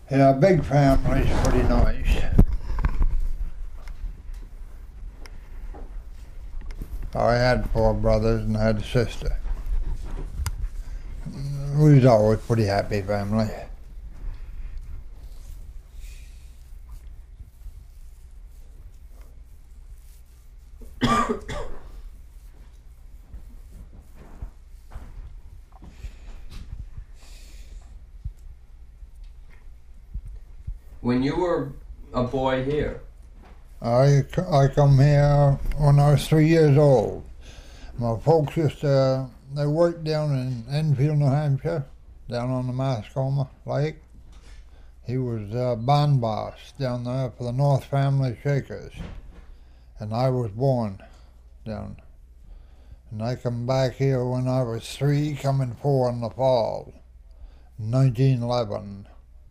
Yeah, big family's pretty nice. I had 4 brothers and I had a sister. We was always pretty happy family. When you were a boy here, I come here when I was 3 years old. My folks they worked down in Enfield, New Hampshire, down on the Mascoma Lake. He was bond boss down there for the North Family Shakers. And I was born down. And I come back here when I was 3, coming 4 in the fall, 1911.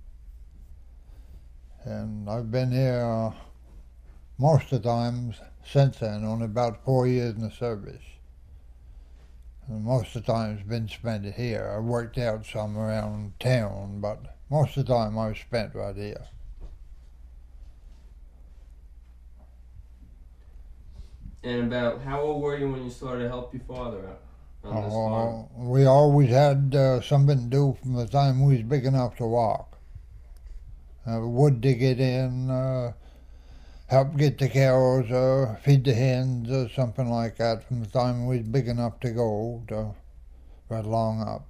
And I've been here most of the times since then, only about 4 years in the service. And most of the time's been spent here. I worked out some around town, but most of the time I was spent right here. and about how old were you when you started to help your father out on this farm? We always had something to do from the time we was big enough to walk. Wood to get in, help get the cows, feed the hens, or something like that from the time we was big enough to go to right along up.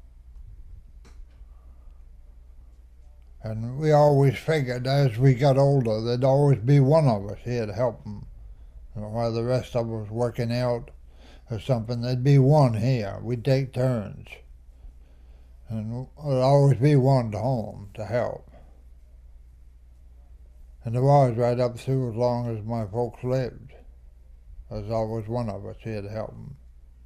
And we always figured as we got older there'd always be one of us here to help them. While the rest of us working out or something, there'd be one here. We'd take turns. And there'd always be one to home to help. And there was right up through as long as my folks lived. There's always one of us here to help them.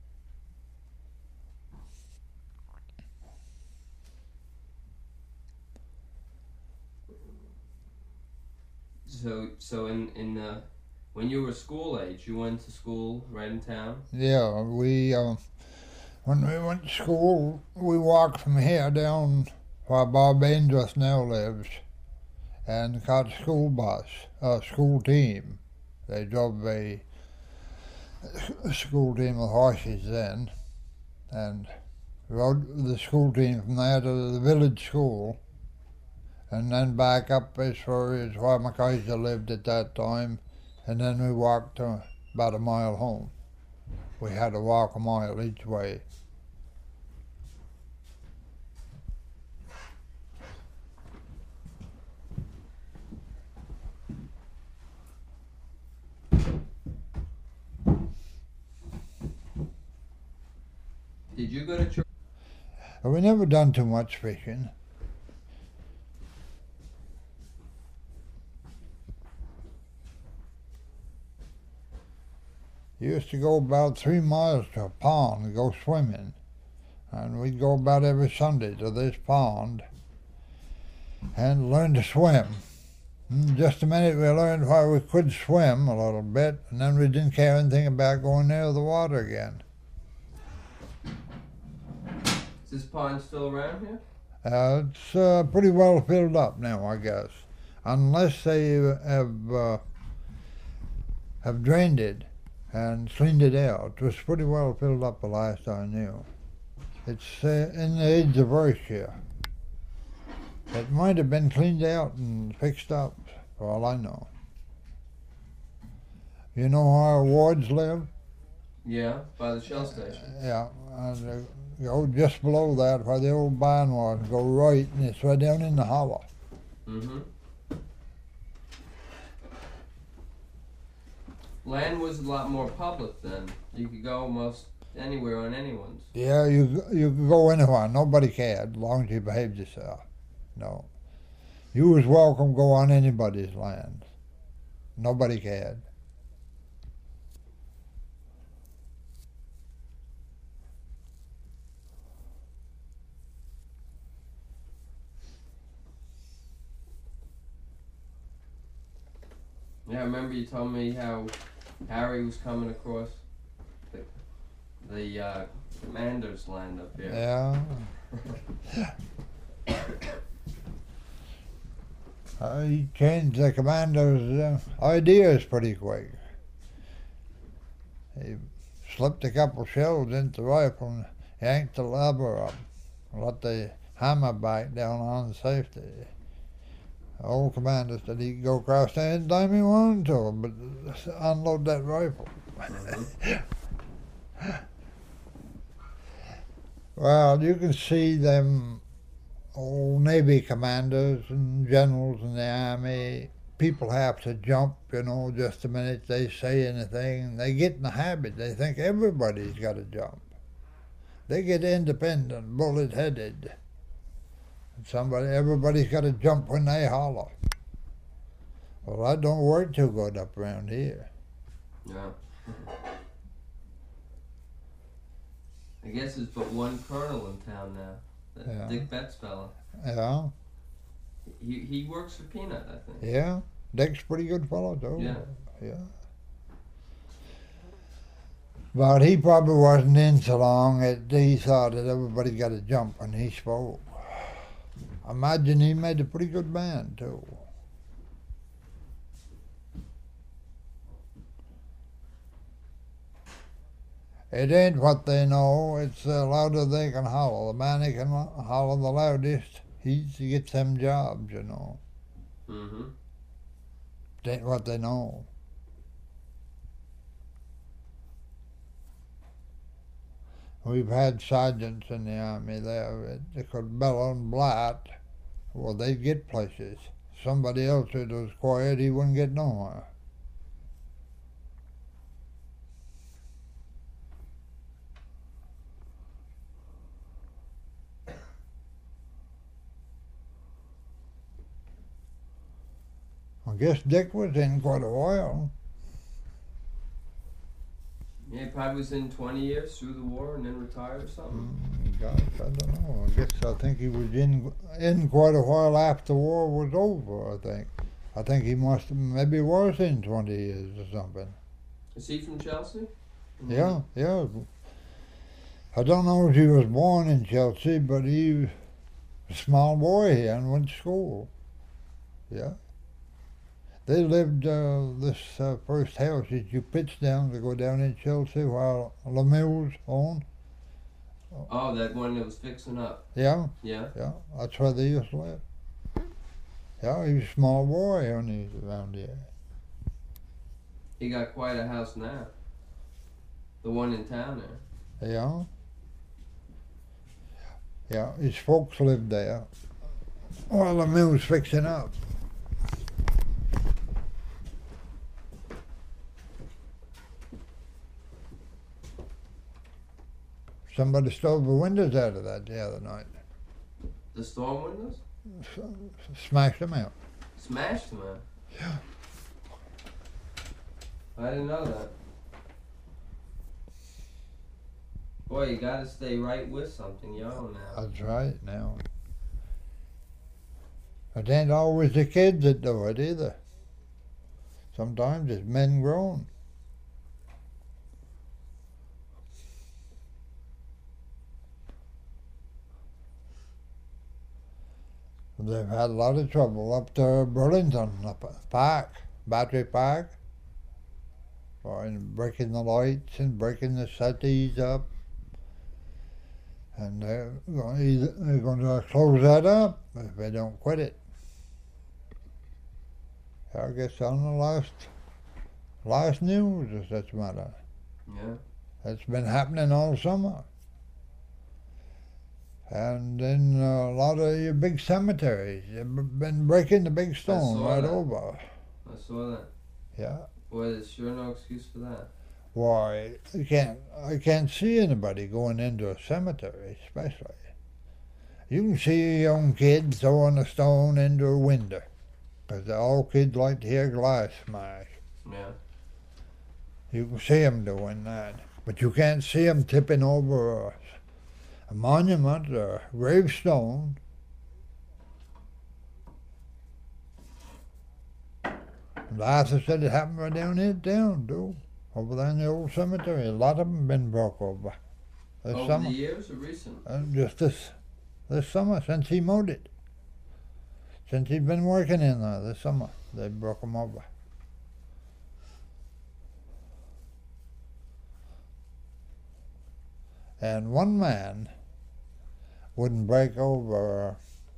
So in when you were school age, you went to school right in town? Yeah, when we went to school, we walked from here down where Bob Andrus now lives and caught a school bus, a school team. They drove a school team of horses then and rode the school team from there to the village school and then back up as far as where my Kaiser lived at that time. And then we walked about a mile home. We had to walk a mile each way. Did you go to church? We never done too much fishing. Used to go about 3 miles to a pond to go swimming. And we'd go about every Sunday to this pond and learn to swim. In just a minute we learned why we could swim a little bit, and then we didn't care anything about going near the water again. Is this pond still around here? It's pretty well filled up now, I guess. Unless they have drained it and cleaned it out. It was pretty well filled up the last I knew. It's in the age of earth here. It might have been cleaned out and fixed up, for all I know. You know where Wards live? Yeah, by the Shell station. Yeah, and go just below that where the old barn was, go right, and it's right down in the hollow. Mm-hmm. Land was a lot more public then. You could go almost anywhere on anyone's. Yeah, you could go anywhere. Nobody cared, as long as you behaved yourself. No. You was welcome to go on anybody's land. Nobody cared. Yeah, I remember you told me how Harry was coming across the commander's land up here. Yeah. He changed the commander's ideas pretty quick. He slipped a couple shells into the rifle and yanked the lever up, let the hammer back down on safety. The old commander said he could go across there anytime he wanted to, but unload that rifle. Well, you can see them old Navy commanders and generals in the Army. People have to jump, just the minute they say anything. They get in the habit. They think everybody's got to jump. They get independent, bullet-headed. Everybody's got to jump when they holler. Well, that don't work too good up around here. Yeah. I guess there's but one colonel in town now. That Dick Betts fella. Yeah. He works for Peanut, I think. Yeah. Dick's a pretty good fellow, too. Yeah. But he probably wasn't in so long that he thought that everybody got to jump when he spoke. I imagine he made a pretty good band, too. It ain't what they know, it's the louder they can holler. The man who can holler the loudest, he gets them jobs, Mm-hmm. It ain't what they know. We've had sergeants in the Army there that could bellow and blat. Well, they'd get places. Somebody else that was quiet, he wouldn't get nowhere. I guess Dick was in quite a while. Yeah, he probably was in 20 years through the war and then retired or something. Gosh, I don't know. I think he was in quite a while after the war was over, I think. I think he maybe was in 20 years or something. Is he from Chelsea? Yeah. I don't know if he was born in Chelsea, but he was a small boy here and went to school. Yeah. They lived this first house that you pitched down to go down in Chelsea while Lemieux owned. Oh, that one that was fixing up. Yeah. Yeah. Yeah, that's where they used to live. Yeah, he was a small boy when he was around here. He got quite a house now. The one in town there. Yeah. Yeah, his folks lived there while Lemieux was fixing up. Somebody stole the windows out of that the other night. The storm windows? Smashed them out. Smashed them out? Yeah. I didn't know that. Boy, you gotta stay right with something, now. That's right, now. It ain't always the kids that do it either. Sometimes it's men grown. They've had a lot of trouble up to Burlington, Battery Park, and breaking the lights and breaking the settees up. And they're going to close that up if they don't quit it. I guess on the last news is that's matter. Yeah. That's been happening all summer. And then a lot of your big cemeteries, they've been breaking the big stone right over. I saw that. Yeah. Boy, there's sure no excuse for that. Why, I can't see anybody going into a cemetery, especially. You can see young kids throwing a stone into a window, because all kids like to hear glass smash. Yeah. You can see them doing that, but you can't see them tipping over a monument or a gravestone. And Arthur said it happened right down here town, too. Over there in the old cemetery. A lot of them been broke over. Over summer. The years or recent? Just this summer, since he mowed it. Since he'd been working in there this summer, they broke him over. And one man wouldn't break over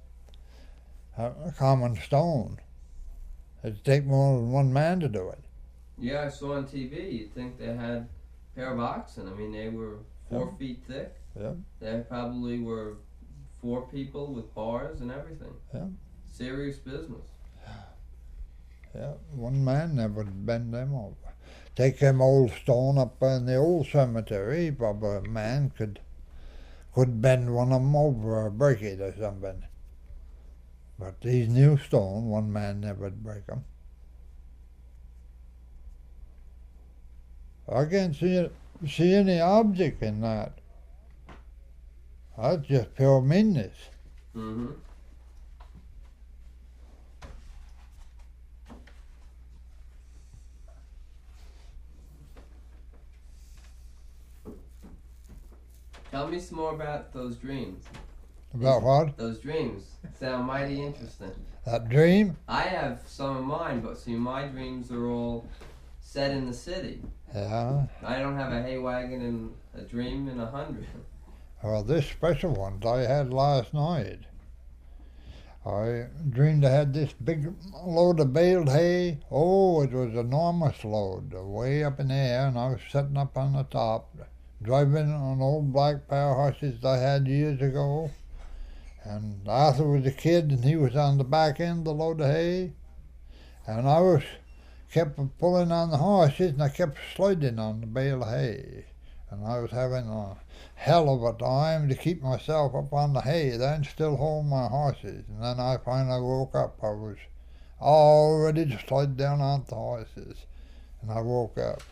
a common stone. It'd take more than one man to do it. Yeah, I saw on TV, you'd think they had a pair of oxen. I mean, they were 4 feet thick. Yep. They probably were 4 people with bars and everything. Yep. Serious business. Yeah, one man never would bend them over. Take them old stone up in the old cemetery, probably a man could bend one of them over or break it or something. But these new stone, one man never would break them. I can't see any object in that. That's just pure meanness. Mm-hmm. Tell me some more about those dreams. About what? Those dreams sound mighty interesting. That dream? I have some of mine, but see, my dreams are all set in the city. Yeah. I don't have a hay wagon and a dream in 100. Well, this special one I had last night. I dreamed I had this big load of baled hay. Oh, it was an enormous load, way up in the air, and I was sitting up on the top, driving an old black pair of horses I had years ago. And Arthur was a kid, and he was on the back end of the load of hay. And I kept pulling on the horses, and I kept sliding on the bale of hay. And I was having a hell of a time to keep myself up on the hay, then still hold my horses. And then I finally woke up. I was all ready to slide down on the horses. And I woke up.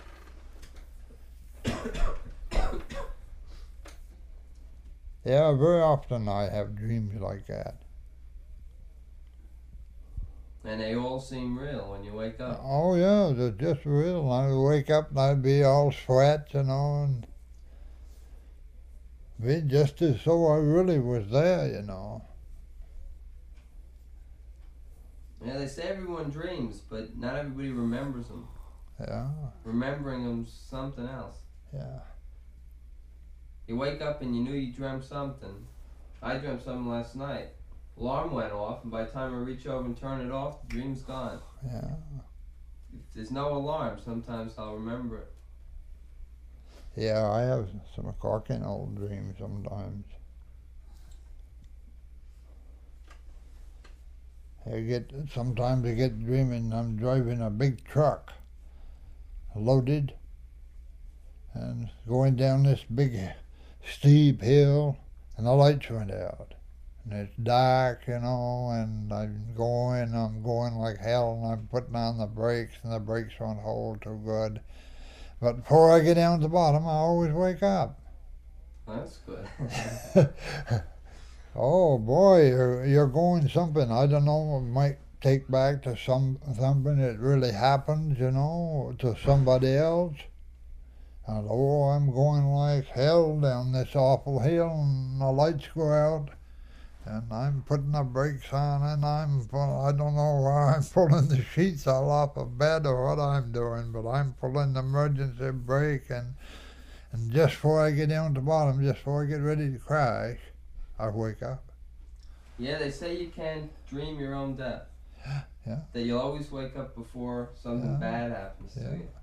Yeah, very often I have dreams like that. And they all seem real when you wake up. Oh yeah, they're just real. I would wake up and I'd be all sweat, and be just as though I really was there, Yeah, they say everyone dreams, but not everybody remembers them. Yeah. Remembering them's something else. Yeah. You wake up and you knew you dreamt something. I dreamt something last night. Alarm went off, and by the time I reach over and turn it off, the dream's gone. Yeah. If there's no alarm, sometimes I'll remember it. Yeah, I have some corking old dreams sometimes. Sometimes I get dreaming I'm driving a big truck, loaded, and going down this big steep hill, and the lights went out. And it's dark, and I'm going like hell, and I'm putting on the brakes, and the brakes won't hold too good. But before I get down to the bottom, I always wake up. That's good. Oh boy, you're going something, I don't know, it might take back to something that really happened, to somebody else. And I'm going like hell down this awful hill, and the lights go out, and I'm putting the brakes on, and I don't know why I'm pulling the sheets all off of bed or what I'm doing, but I'm pulling the emergency brake, and just before I get down to the bottom, just before I get ready to crash, I wake up. Yeah, they say you can't dream your own death. Yeah. That you'll always wake up before something bad happens to you.